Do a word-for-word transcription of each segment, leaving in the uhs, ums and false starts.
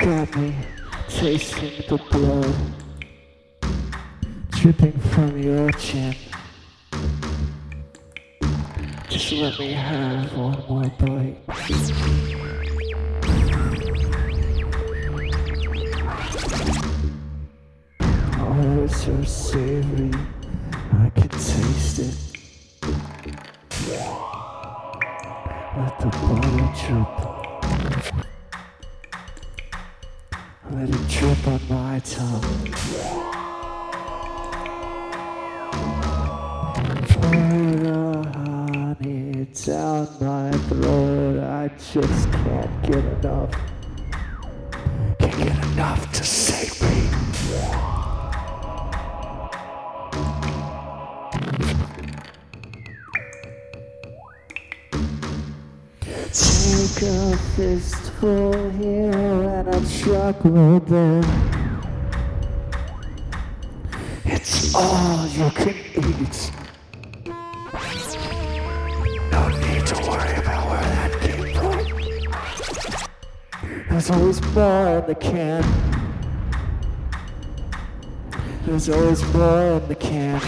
got me tasting the blood dripping from your chin. Just let me have one more bite. Oh, it's so savory, I can taste it. Let the butter drip. Let it drip on my tongue. Pour the honey down my throat. I just can't get enough. Can't get enough to save me. Take a fistful here and a truckload there. It's all you can eat. No need to worry about where that came from. There's always more in the can. There's always more in the can.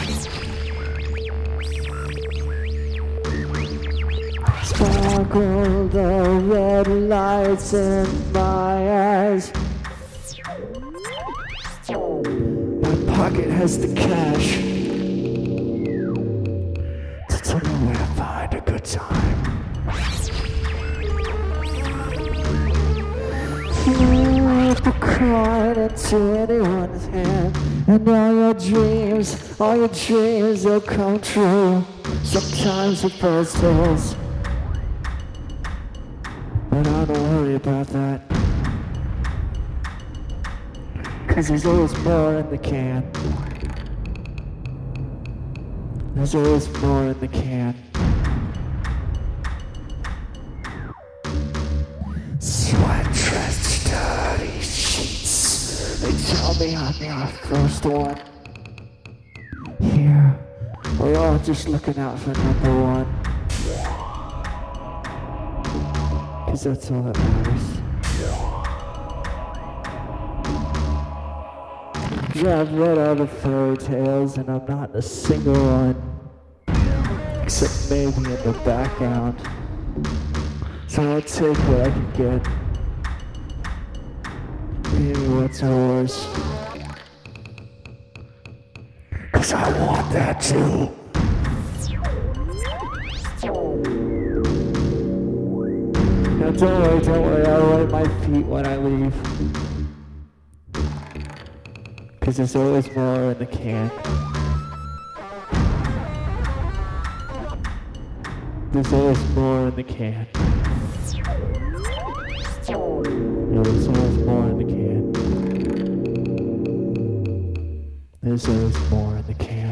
Sparkle the red lights in my eyes. My pocket has the cash to tell me where to find a good time. Put the coin into anyone's hand, and all your dreams, all your dreams, they'll come true. Sometimes with those tales. But I don't worry about that, 'cause there's always more in the can. There's always more in the can. Sweat-drenched, dirty sheets. They tell me I'm your first one. Here, we're all just looking out for number one. 'Cause that's all that matters. Yeah, I've read all the fairy tales and I'm not in a single one. Except maybe in the background. So I'll take what I can get. Maybe what's yours. 'Cause I want that too. Now don't worry, don't worry, I'll wipe my feet when I leave. 'Cause there's always more in the can. There's always more in the can. Yeah, there's always more in the can. There's always more in the can.